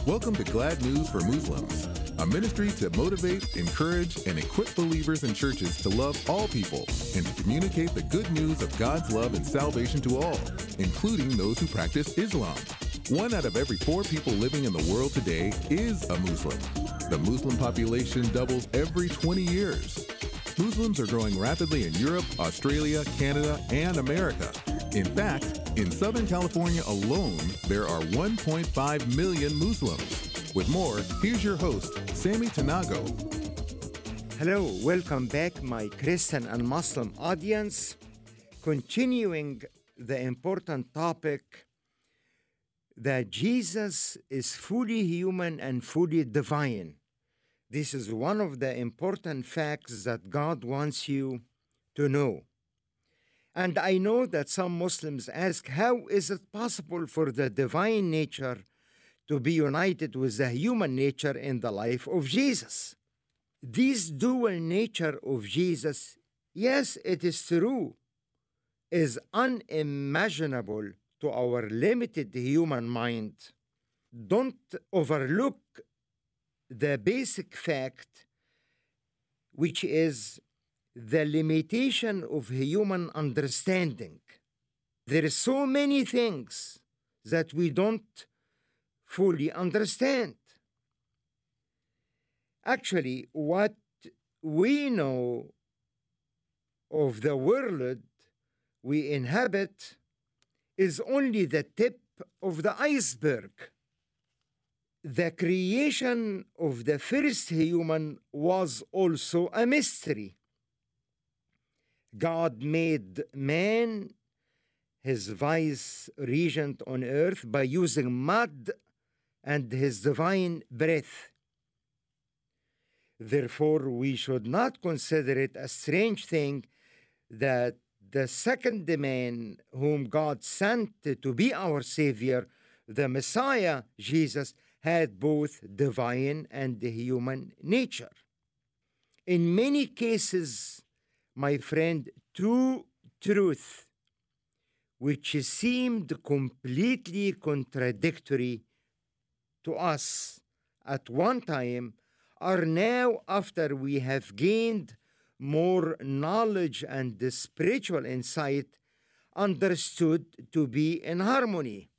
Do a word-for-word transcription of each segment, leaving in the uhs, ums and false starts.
Welcome to Glad News for Muslims, a ministry to motivate, encourage, and equip believers in churches to love all people and to communicate the good news of God's love and salvation to all, including those who practice Islam. One out of every four people living in the world today is a Muslim. The Muslim population doubles every twenty years. Muslims are growing rapidly in Europe, Australia, Canada, and America. In fact, in Southern California alone, there are one point five million Muslims. With more, here's your host, Sammy Tanago. Hello, welcome back, my Christian and Muslim audience. Continuing the important topic that Jesus is fully human and fully divine. This is one of the important facts that God wants you to know. And I know that some Muslims ask, how is it possible for the divine nature to be united with the human nature in the life of Jesus? This dual nature of Jesus, yes, it is true, is unimaginable to our limited human mind. Don't overlook the basic fact, which is the limitation of human understanding. There are so many things that we don't fully understand. Actually, what we know of the world we inhabit is only the tip of the iceberg. The creation of the first human was also a mystery. God made man his vice regent on earth by using mud and his divine breath. Therefore, we should not consider it a strange thing that the second man whom God sent to be our Savior, the Messiah, Jesus, had both divine and human nature. In many cases, my friend, true truth, which seemed completely contradictory to us at one time, are now, after we have gained more knowledge and spiritual insight, understood to be in harmony.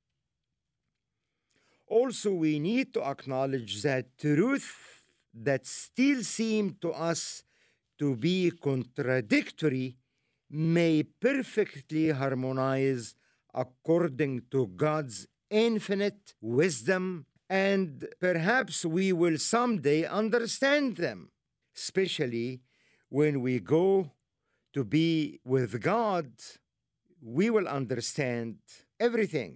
Also, we need to acknowledge that truth that still seem to us to be contradictory may perfectly harmonize according to God's infinite wisdom, and perhaps we will someday understand them, especially when we go to be with God. We will understand everything.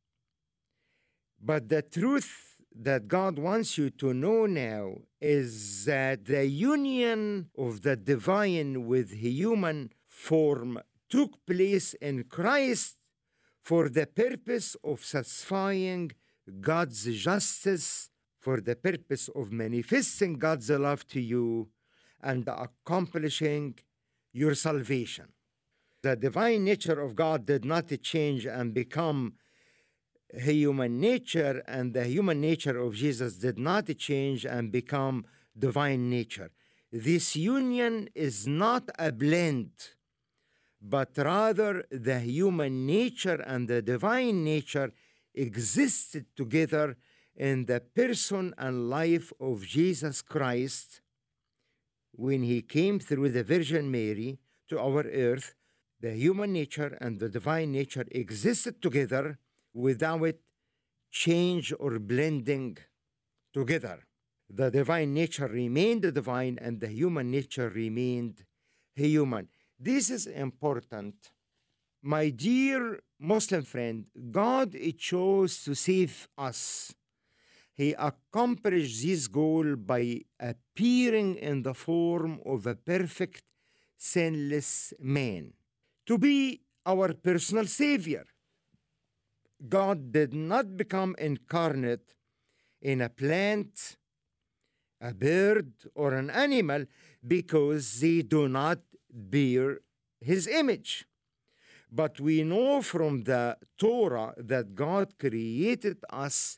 But the truth that God wants you to know now is that the union of the divine with human form took place in Christ for the purpose of satisfying God's justice, for the purpose of manifesting God's love to you and accomplishing your salvation. The divine nature of God did not change and become human nature, and the human nature of Jesus did not change and become divine nature. This union is not a blend, but rather the human nature and the divine nature existed together in the person and life of Jesus Christ when he came through the Virgin Mary to our earth. The human nature and the divine nature existed together without change or blending together. The divine nature remained divine and the human nature remained human. This is important. My dear Muslim friend, God chose to save us. He accomplished this goal by appearing in the form of a perfect, sinless man, to be our personal Savior. God did not become incarnate in a plant, a bird, or an animal because they do not bear his image. But we know from the Torah that God created us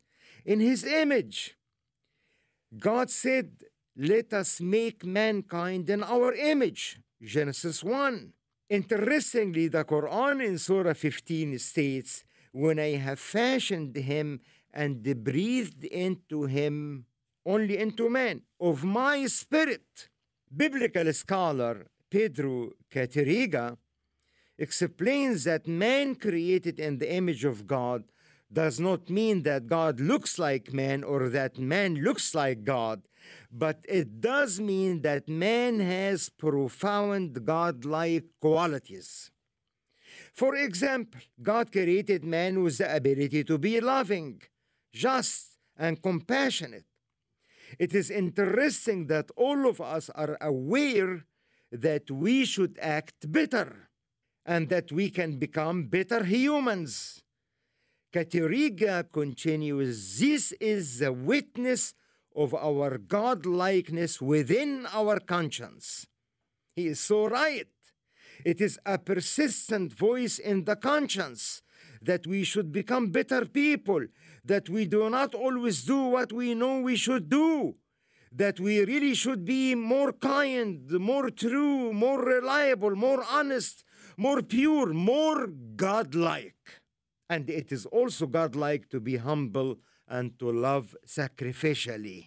in his image. God said, let us make mankind in our image. Genesis one. Interestingly, the Quran in Surah fifteen states, when I have fashioned him and breathed into him, only into man, of my spirit. Biblical scholar Pedro Cateriga explains that man created in the image of God does not mean that God looks like man or that man looks like God, but it does mean that man has profound God-like qualities. For example, God created man with the ability to be loving, just, and compassionate. It is interesting that all of us are aware that we should act better and that we can become better humans. Cateriga continues, this is the witness of our God-likeness within our conscience. He is so right. It is a persistent voice in the conscience that we should become better people, that we do not always do what we know we should do, that we really should be more kind, more true, more reliable, more honest, more pure, more God-like. And it is also God-like to be humble and to love sacrificially.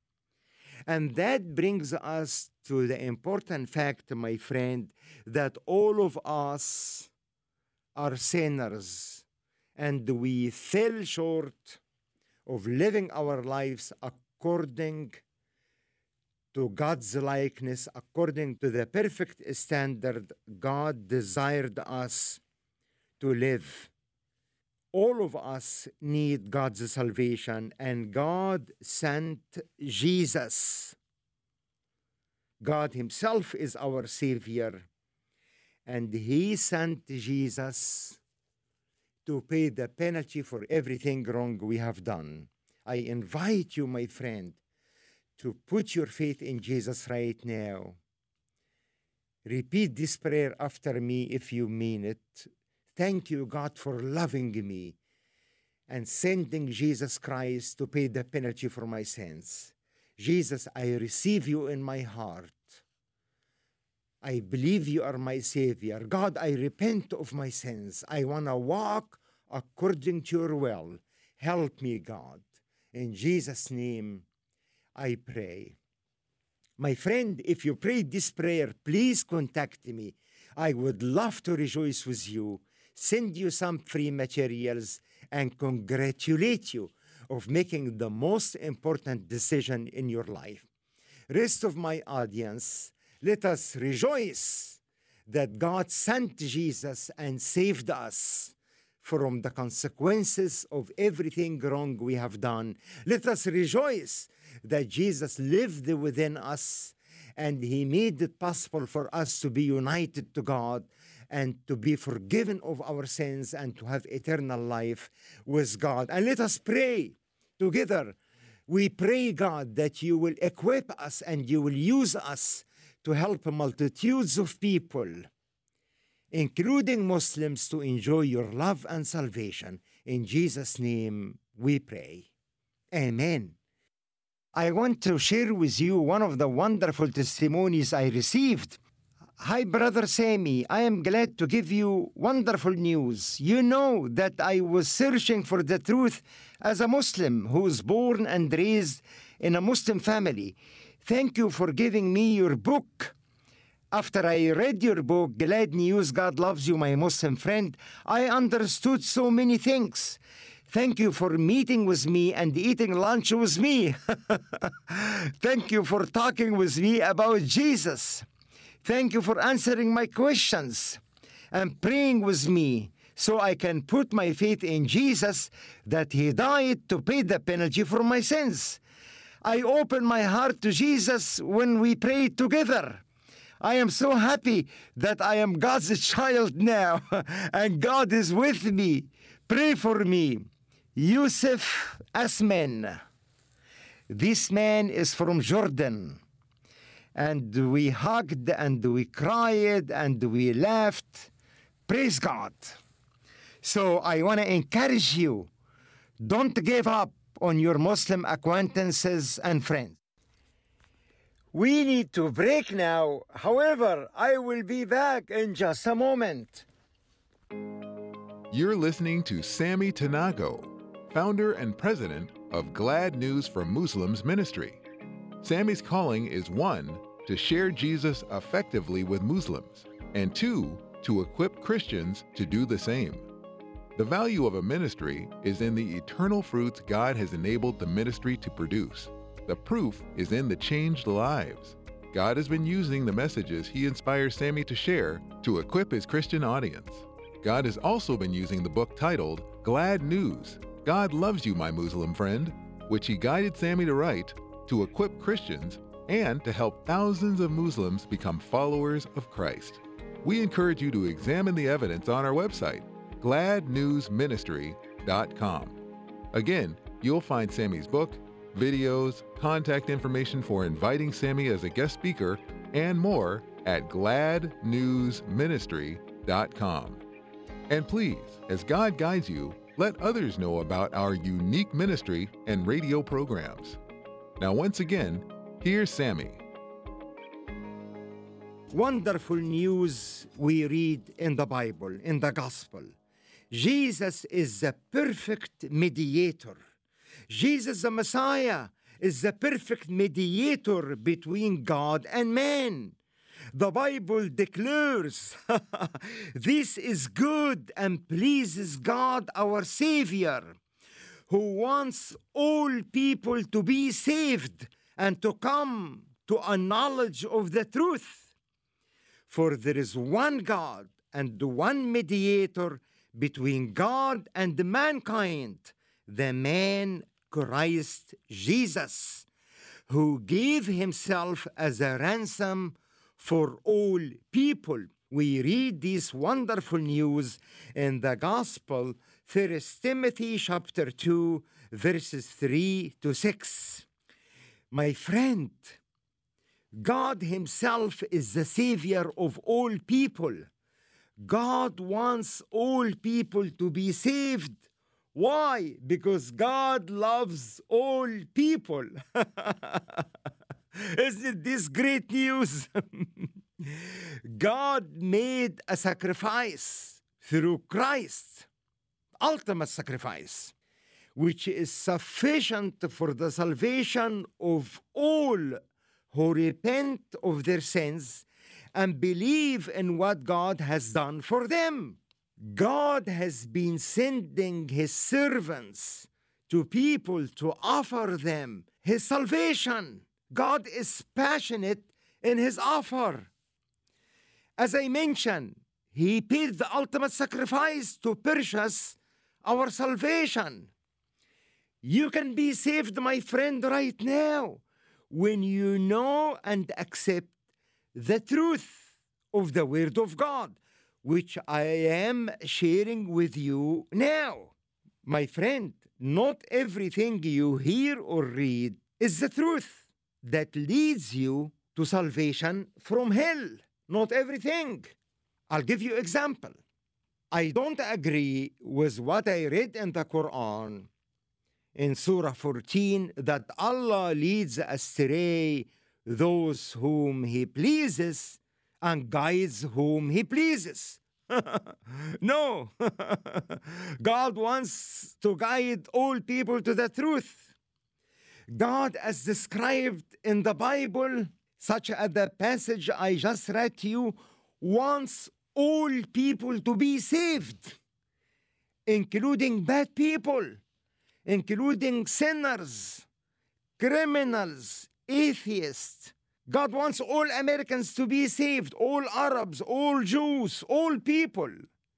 And that brings us to the important fact, my friend, that all of us are sinners and we fell short of living our lives according to God's likeness, according to the perfect standard God desired us to live. All of us need God's salvation, and God sent Jesus. God himself is our Savior, and he sent Jesus to pay the penalty for everything wrong we have done. I invite you, my friend, to put your faith in Jesus right now. Repeat this prayer after me if you mean it. Thank you, God, for loving me and sending Jesus Christ to pay the penalty for my sins. Jesus, I receive you in my heart. I believe you are my Savior. God, I repent of my sins. I want to walk according to your will. Help me, God. In Jesus' name, I pray. My friend, if you prayed this prayer, please contact me. I would love to rejoice with you, send you some free materials, and congratulate you of making the most important decision in your life. Rest of my audience, let us rejoice that God sent Jesus and saved us from the consequences of everything wrong we have done. Let us rejoice that Jesus lived within us and he made it possible for us to be united to God and to be forgiven of our sins and to have eternal life with God. And let us pray together. We pray, God, that you will equip us and you will use us to help multitudes of people, including Muslims, to enjoy your love and salvation. In Jesus' name we pray. Amen. I want to share with you one of the wonderful testimonies I received. Hi, Brother Sammy. I am glad to give you wonderful news. You know that I was searching for the truth as a Muslim who was born and raised in a Muslim family. Thank you for giving me your book. After I read your book, Glad News, God Loves You, My Muslim Friend, I understood so many things. Thank you for meeting with me and eating lunch with me. Thank you for talking with me about Jesus. Thank you for answering my questions and praying with me so I can put my faith in Jesus, that he died to pay the penalty for my sins. I open my heart to Jesus when we pray together. I am so happy that I am God's child now and God is with me. Pray for me. Yusuf Asman. This man is from Jordan. And we hugged and we cried and we laughed. Praise God. So I want to encourage you. Don't give up. on your Muslim acquaintances and friends. We need to break now. However, I will be back in just a moment. You're listening to Sammy Tanago, founder and president of Glad News for Muslims Ministry. Sammy's calling is one, to share Jesus effectively with Muslims, and two, to equip Christians to do the same. The value of a ministry is in the eternal fruits God has enabled the ministry to produce. The proof is in the changed lives. God has been using the messages He inspires Sammy to share to equip His Christian audience. God has also been using the book titled Glad News, God Loves You, My Muslim Friend, which He guided Sammy to write to equip Christians and to help thousands of Muslims become followers of Christ. We encourage you to examine the evidence on our website, glad news ministry dot com. Again, you'll find Sammy's book, videos, contact information for inviting Sammy as a guest speaker, and more at glad news ministry dot com. And please, as God guides you, let others know about our unique ministry and radio programs. Now, once again, here's Sammy. Wonderful news we read in the Bible, in the Gospel. Jesus is the perfect mediator. Jesus, the Messiah, is the perfect mediator between God and man. The Bible declares this is good and pleases God, our Savior, who wants all people to be saved and to come to a knowledge of the truth. For there is one God and one mediator between God and mankind, the man Christ Jesus, who gave himself as a ransom for all people. We read this wonderful news in the Gospel, First Timothy chapter two, verses three to six. My friend, God Himself is the Savior of all people. God wants all people to be saved. Why? Because God loves all people. Isn't this great news? God made a sacrifice through Christ, ultimate sacrifice, which is sufficient for the salvation of all who repent of their sins and believe in what God has done for them. God has been sending His servants to people to offer them His salvation. God is passionate in His offer. As I mentioned, He paid the ultimate sacrifice to purchase our salvation. You can be saved, my friend, right now when you know and accept the truth of the Word of God, which I am sharing with you now. My friend, not everything you hear or read is the truth that leads you to salvation from hell. Not everything. I'll give you an example. I don't agree with what I read in the Quran in Surah fourteen that Allah leads astray those whom He pleases and guides whom He pleases. No. God wants to guide all people to the truth. God, as described in the Bible, such as the passage I just read to you, wants all people to be saved, including bad people, including sinners, criminals, atheists. God wants all Americans to be saved, all Arabs, all Jews, all people.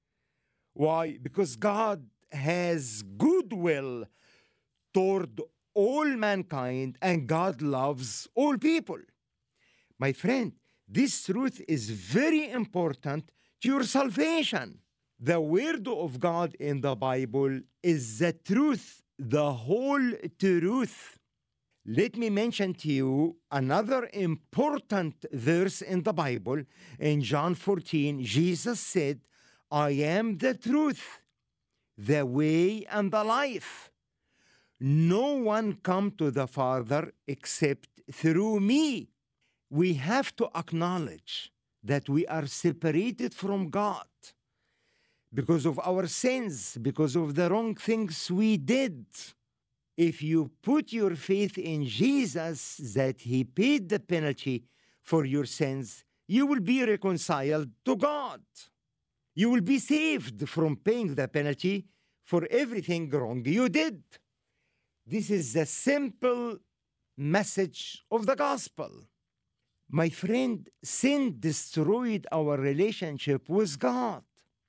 Why? Because God has goodwill toward all mankind and God loves all people. My friend, this truth is very important to your salvation. The Word of God in the Bible is the truth, the whole truth. Let me mention to you another important verse in the Bible. In John fourteen, Jesus said, I am the truth, the way, and the life. No one come to the Father except through me. We have to acknowledge that we are separated from God because of our sins, because of the wrong things we did. If you put your faith in Jesus, that he paid the penalty for your sins, you will be reconciled to God. You will be saved from paying the penalty for everything wrong you did. This is the simple message of the gospel. My friend, sin destroyed our relationship with God.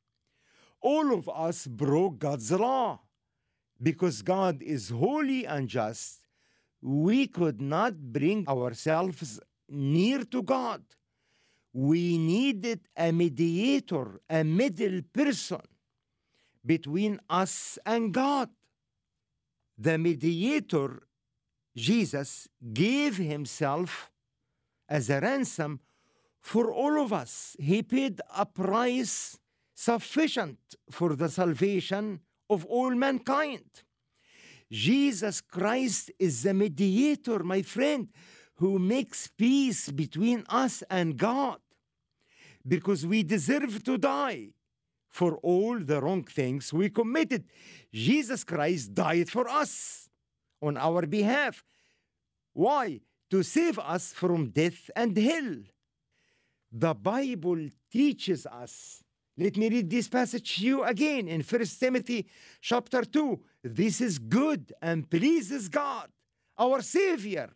All of us broke God's law. Because God is holy and just, we could not bring ourselves near to God. We needed a mediator, a middle person between us and God. The mediator, Jesus, gave himself as a ransom for all of us. He paid a price sufficient for the salvation of all mankind. Jesus Christ is the mediator, my friend, who makes peace between us and God, because we deserve to die for all the wrong things we committed. Jesus Christ died for us on our behalf. Why? To save us from death and hell. The Bible teaches us. Let me read this passage to you again in First Timothy chapter two. This is good and pleases God, our Savior,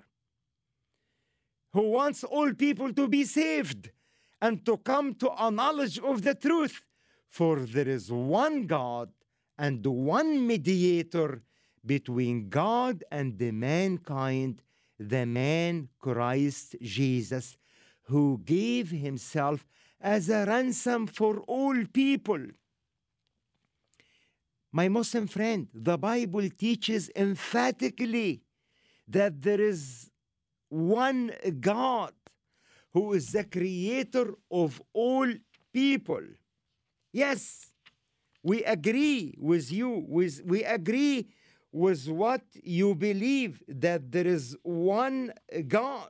who wants all people to be saved and to come to a knowledge of the truth. For there is one God and one mediator between God and the mankind, the man Christ Jesus, who gave himself as a ransom for all people. My Muslim friend, the Bible teaches emphatically that there is one God who is the creator of all people. Yes, we agree with you. With, we agree with what you believe, that there is one God.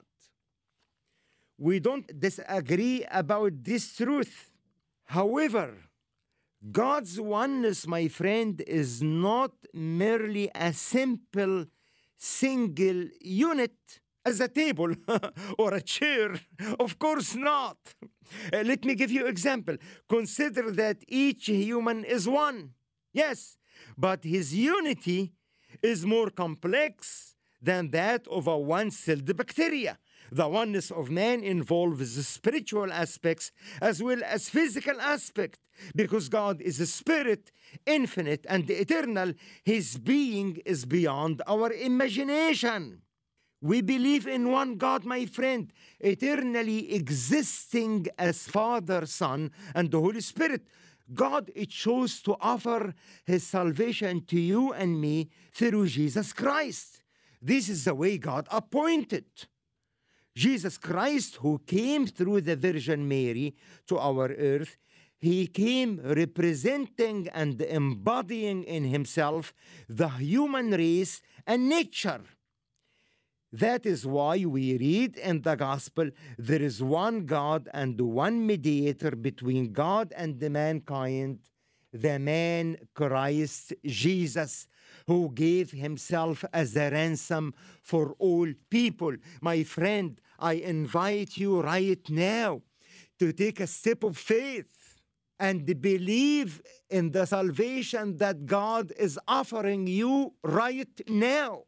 We don't disagree about this truth. However, God's oneness, my friend, is not merely a simple single unit as a table or a chair. Of course not. Uh, let me give you an example. Consider that each human is one. Yes, but his unity is more complex than that of a one-celled bacteria. The oneness of man involves spiritual aspects as well as physical aspects. Because God is a spirit, infinite and eternal, his being is beyond our imagination. We believe in one God, my friend, eternally existing as Father, Son, and the Holy Spirit. God chose to offer his salvation to you and me through Jesus Christ. This is the way God appointed. Jesus Christ, who came through the Virgin Mary to our earth, he came representing and embodying in himself the human race and nature. That is why we read in the gospel, there is one God and one mediator between God and the mankind, the man Christ Jesus, who gave himself as a ransom for all people. My friend, I invite you right now to take a step of faith and believe in the salvation that God is offering you right now.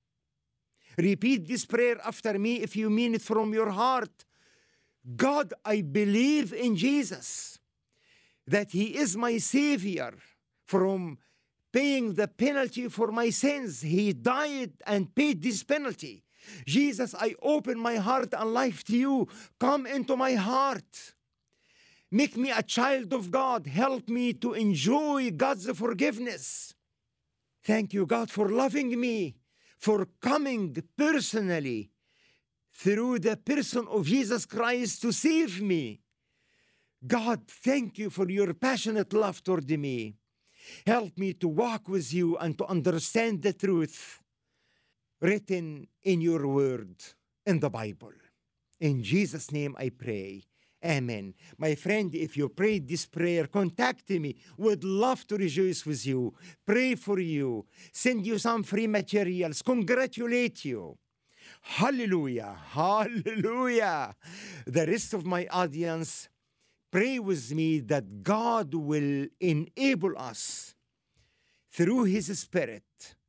Repeat this prayer after me if you mean it from your heart. God, I believe in Jesus, that he is my Savior from paying the penalty for my sins. He died and paid this penalty. Jesus, I open my heart and life to you. Come into my heart. Make me a child of God. Help me to enjoy God's forgiveness. Thank you, God, for loving me, for coming personally through the person of Jesus Christ to save me. God, thank you for your passionate love toward me. Help me to walk with you and to understand the truth. written in your word in the Bible. In Jesus' name I pray. Amen. My friend, if you prayed this prayer, contact me. Would love to rejoice with you, pray for you, send you some free materials, congratulate you. Hallelujah. Hallelujah. The rest of my audience, pray with me that God will enable us through His Spirit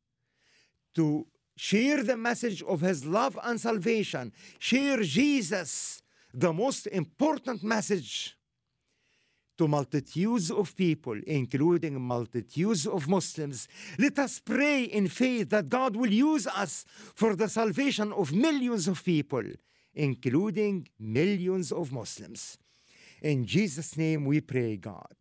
to share the message of His love and salvation. Share Jesus, the most important message, to multitudes of people, including multitudes of Muslims. Let us pray in faith that God will use us for the salvation of millions of people, including millions of Muslims. In Jesus' name we pray, God.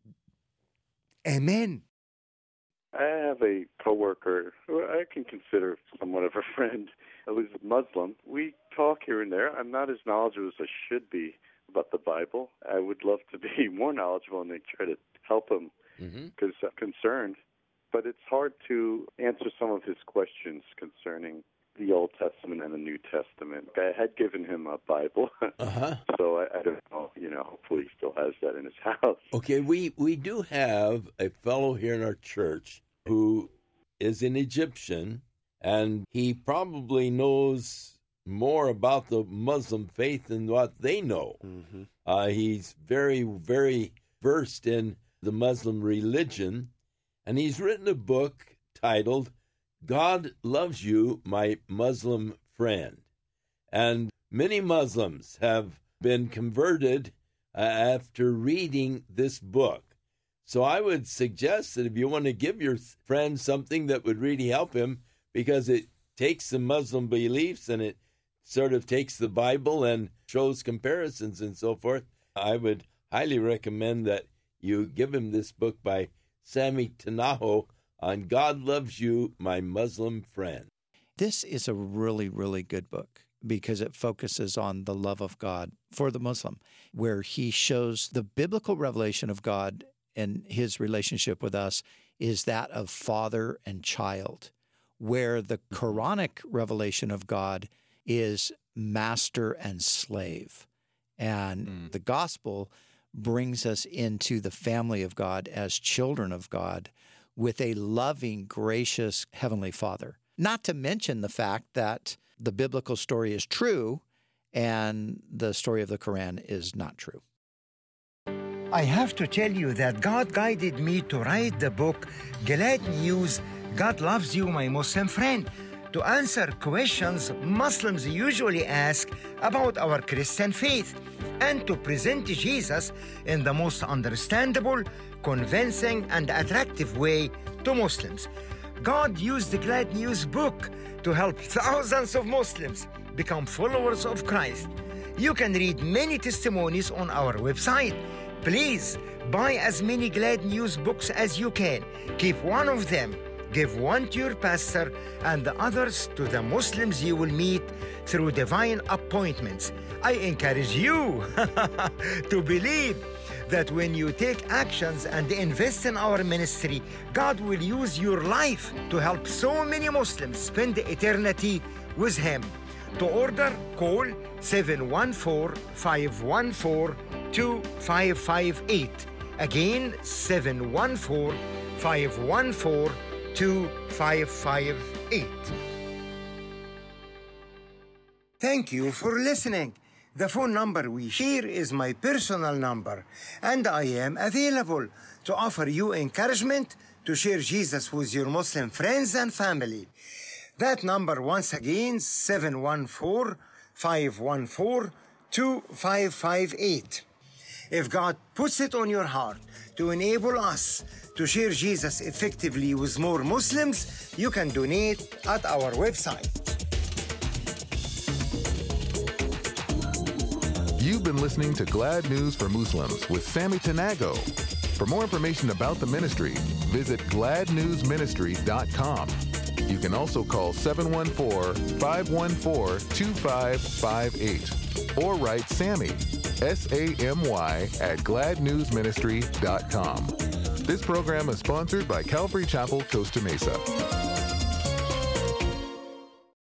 Amen. I have a coworker who I can consider somewhat of a friend who's Muslim. We talk here and there. I'm not as knowledgeable as I should be about the Bible. I would love to be more knowledgeable and try to help him because mm-hmm. I'm concerned. But it's hard to answer some of his questions concerning the Old Testament and the New Testament. I had given him a Bible, uh-huh. so I, I don't know, you know, hopefully he still has that in his house. Okay, we, we do have a fellow here in our church who is an Egyptian, and he probably knows more about the Muslim faith than what they know. Mm-hmm. Uh, he's very, very versed in the Muslim religion, and he's written a book titled God Loves You, My Muslim Friend. And many Muslims have been converted uh, after reading this book. So I would suggest that if you want to give your friend something that would really help him, because it takes the Muslim beliefs and it sort of takes the Bible and shows comparisons and so forth, I would highly recommend that you give him this book by Sammy Tanaho on God Loves You, My Muslim Friend. This is a really, really good book because it focuses on the love of God for the Muslim, where he shows the biblical revelation of God and his relationship with us is that of father and child, where the Quranic revelation of God is master and slave. And mm. the gospel brings us into the family of God as children of God with a loving, gracious Heavenly Father. Not to mention the fact that the biblical story is true and the story of the Quran is not true. I have to tell you that God guided me to write the book, Glad News, God Loves You, My Muslim Friend, to answer questions Muslims usually ask about our Christian faith and to present Jesus in the most understandable, convincing, and attractive way to Muslims. God used the Glad News book to help thousands of Muslims become followers of Christ. You can read many testimonies on our website. Please buy as many Glad News books as you can. Keep one of them. Give one to your pastor and the others to the Muslims you will meet through divine appointments. I encourage you to believe that when you take actions and invest in our ministry, God will use your life to help so many Muslims spend eternity with Him. To order, call seven one four, five one four, two five five eight. Again, seven one four, five one four, two five five eight. Thank you for listening. The phone number we share is my personal number, and I am available to offer you encouragement to share Jesus with your Muslim friends and family. That number, once again, seven one four, five one four, two five five eight. If God puts it on your heart to enable us to share Jesus effectively with more Muslims, you can donate at our website. You've been listening to Glad News for Muslims with Sammy Tanago. For more information about the ministry, visit glad news ministry dot com. You can also call seven one four, five one four, two five five eight or write Sammy, S A M Y, at glad news ministry dot com. This program is sponsored by Calvary Chapel, Costa Mesa.